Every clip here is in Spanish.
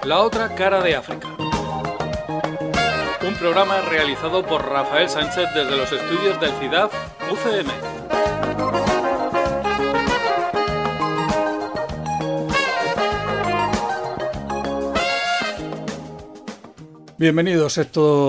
La otra cara de África. Un programa realizado por Rafael Sánchez desde los estudios del CIDAF UCM. Bienvenidos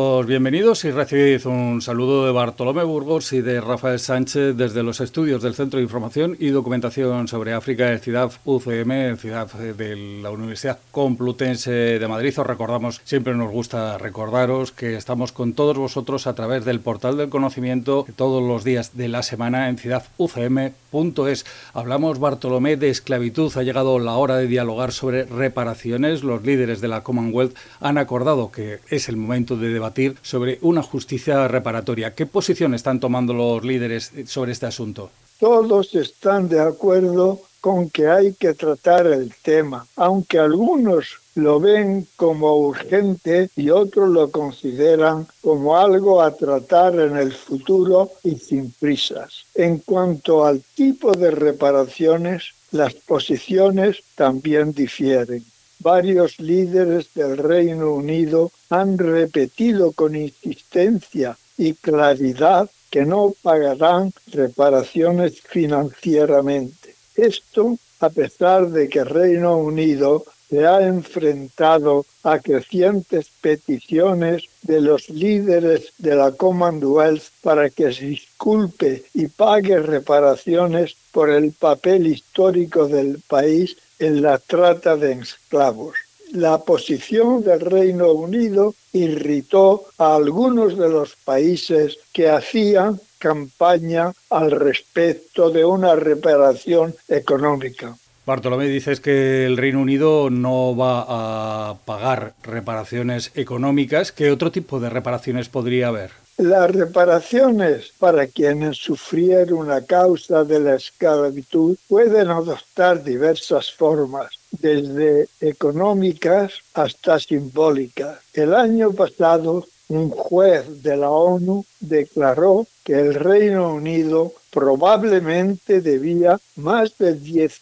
y recibid un saludo de Bartolomé Burgos y de Rafael Sánchez desde los estudios del Centro de Información y Documentación sobre África, el CIDAF UCM, el CIDAF de la Universidad Complutense de Madrid. Os recordamos, siempre nos gusta recordaros que estamos con todos vosotros a través del portal del conocimiento todos los días de la semana en cidafucm.es. Hablamos, Bartolomé, de esclavitud. Ha llegado la hora de dialogar sobre reparaciones. Los líderes de la Commonwealth han acordado que es el momento de debatir sobre una justicia reparatoria. ¿Qué posición están tomando los líderes sobre este asunto? Todos están de acuerdo con que hay que tratar el tema, aunque algunos lo ven como urgente y otros lo consideran como algo a tratar en el futuro y sin prisas. En cuanto al tipo de reparaciones, las posiciones también difieren. Varios líderes del Reino Unido han repetido con insistencia y claridad que no pagarán reparaciones financieramente. Esto a pesar de que Reino Unido se ha enfrentado a crecientes peticiones de los líderes de la Commonwealth para que se disculpe y pague reparaciones por el papel histórico del país en la trata de esclavos. La posición del Reino Unido irritó a algunos de los países que hacían campaña al respecto de una reparación económica. Bartolomé, dices que el Reino Unido no va a pagar reparaciones económicas. ¿Qué otro tipo de reparaciones podría haber? Las reparaciones para quienes sufrieron a causa de la esclavitud pueden adoptar diversas formas, desde económicas hasta simbólicas. El año pasado, un juez de la ONU declaró que el Reino Unido probablemente debía más de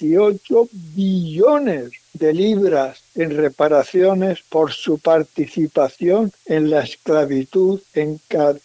18 billones de libras en reparaciones por su participación en la esclavitud en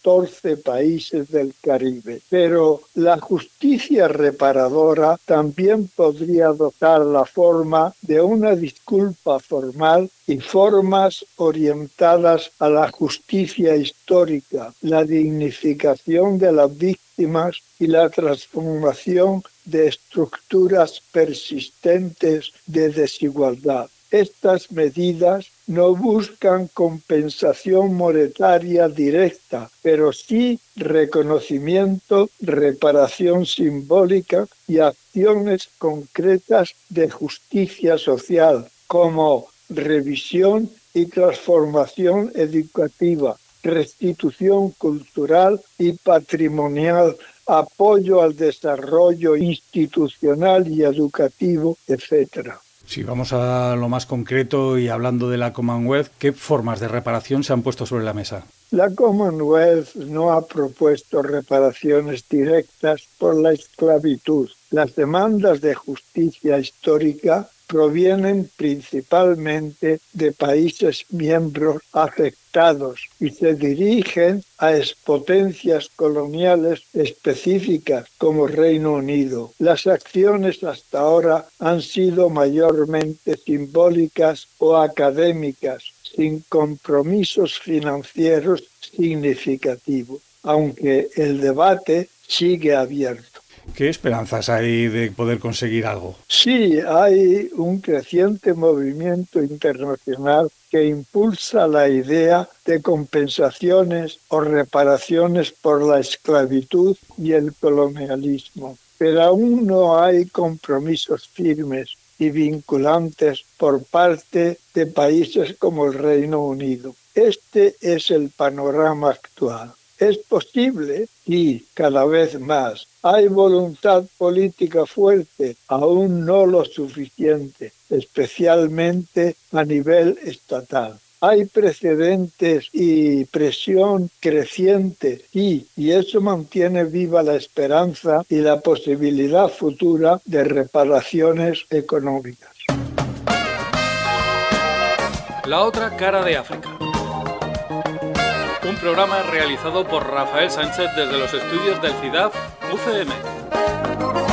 14 países del Caribe. Pero la justicia reparadora también podría adoptar la forma de una disculpa formal y formas orientadas a la justicia histórica, la dignificación de las víctimas y la transformación de estructuras persistentes de desigualdad. Estas medidas no buscan compensación monetaria directa, pero sí reconocimiento, reparación simbólica y acciones concretas de justicia social, como revisión y transformación educativa, restitución cultural y patrimonial, apoyo al desarrollo institucional y educativo, etc. Si vamos a lo más concreto y hablando de la Commonwealth, ¿qué formas de reparación se han puesto sobre la mesa? La Commonwealth no ha propuesto reparaciones directas por la esclavitud. Las demandas de justicia histórica provienen principalmente de países miembros afectados y se dirigen a expotencias coloniales específicas como Reino Unido. Las acciones hasta ahora han sido mayormente simbólicas o académicas, sin compromisos financieros significativos, aunque el debate sigue abierto. ¿Qué esperanzas hay de poder conseguir algo? Sí, hay un creciente movimiento internacional que impulsa la idea de compensaciones o reparaciones por la esclavitud y el colonialismo, pero aún no hay compromisos firmes y vinculantes por parte de países como el Reino Unido. Este es el panorama actual. Es posible y cada vez más hay voluntad política fuerte, aún no lo suficiente, especialmente a nivel estatal. Hay precedentes y presión creciente y eso mantiene viva la esperanza y la posibilidad futura de reparaciones económicas. La otra cara de África. Un programa realizado por Rafael Sánchez desde los estudios del CIDAF UCM.